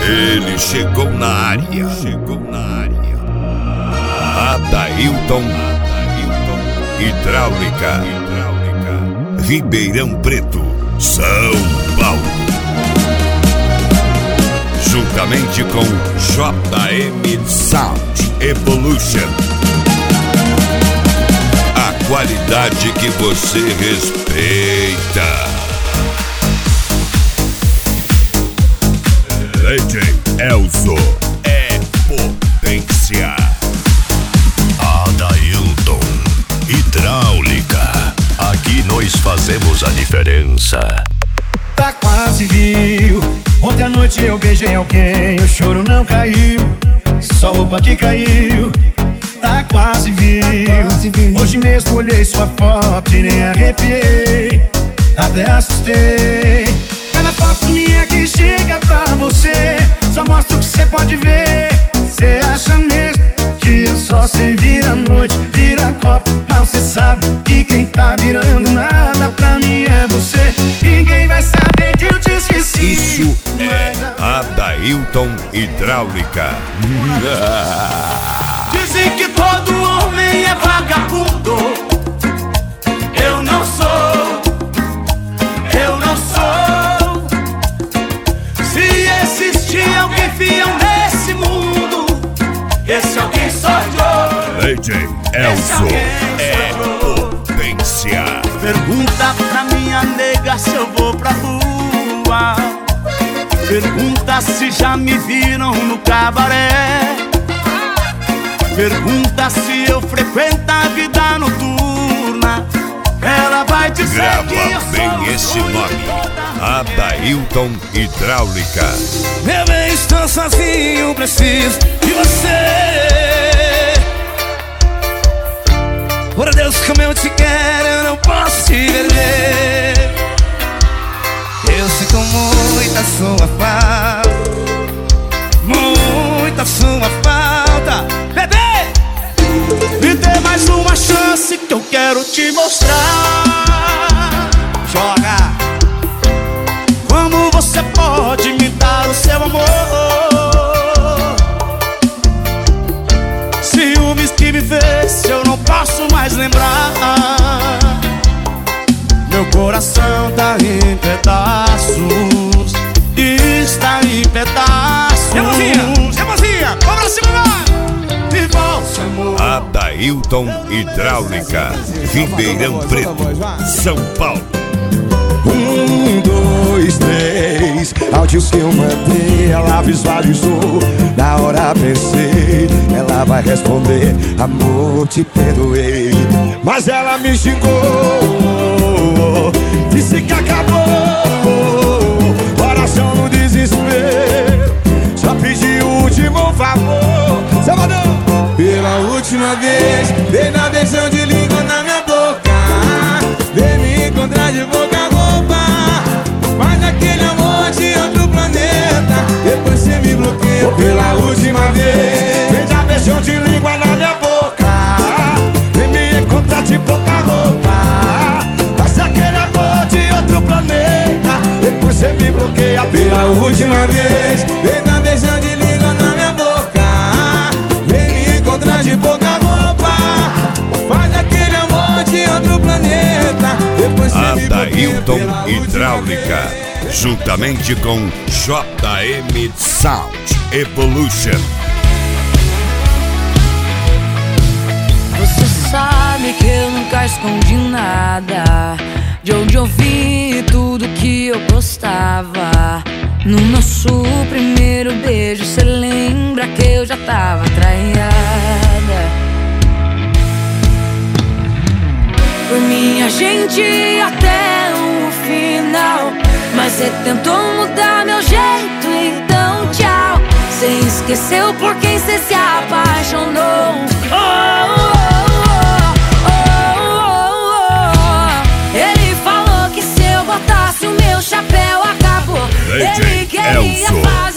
Ele chegou na área. Adailton Hidráulica, Ribeirão Preto, São Paulo. Juntamente com JM Sound Evolution. A qualidade que você respeita. DJ Elzo é potência. Adailton Hidráulica, aqui nós fazemos a diferença. Tá quase viu. Ontem à noite eu beijei alguém, o choro não caiu, só roupa que caiu. Tá quase viu. Hoje mesmo olhei sua foto e nem arrepiei, até assustei. Cada foto minha que chega pra você só mostra o que você pode ver. Você acha mesmo que eu só sei vira noite, vira copo? Mas você sabe que quem tá virando nada pra mim é você. Ninguém vai saber que eu te esqueci. Isso é Adailton Hidráulica. Dizem que todo homem é vagabundo. Eu não sou. Se existir alguém fiel nesse mundo, esse alguém sou eu. DJ Elzo é potência. Pergunta pra minha nega se eu vou pra rua. Pergunta se já me viram no cabaré. Pergunta se eu frequento a vida noturna. Ela vai dizer grava que eu bem sou esse nome, Adailton Hidráulica. Meu bem, estou sozinho, preciso de você. Por Deus, como eu te quero, eu não posso te perder. Eu sinto muita sua falta, muita sua falta. Bebê! Me dê mais uma chance que eu quero te mostrar. Joga! Como você pode me dar o seu amor? Ciúmes que me fez, eu não posso mais lembrar. Meu coração tá em pedaços, está em pedaços. Gemozinha, vamos pra cima! E falso amor. Adailton Hidráulica, Ribeirão Preto, São Paulo. 1, 2, 3. Áudio que eu mandei, ela visualizou. Na hora pensei, ela vai responder: amor, te perdoei. Mas ela me xingou, disse que acabou. Coração no desespero, só pedi o último favor. Salvador! Pela última vez, vem na versão de língua na minha boca. Vem me encontrar de boca a boca. Faz aquele amor de outro planeta, depois você me bloqueia. Pela última vez, vem na versão de língua na minha boca. Vem me encontrar de boca a boca. Faz aquele amor de outro planeta, depois você me bloqueia. Pela última vez, vem na versão de língua na minha boca. De boca a boca, faz aquele amor de outro planeta, depois Adailton Hidráulica, juntamente com JM Sound Evolution. Você sabe que eu nunca escondi nada, de onde eu vi tudo que eu gostava. No nosso primeiro beijo, cê lembra que eu já tava traída. Por mim a gente ia até o final, mas cê tentou mudar meu jeito, então tchau. Cê esqueceu por quem cê se apaixonou. Ele falou que se eu botasse o meu chapéu acabou. Ele queria fazer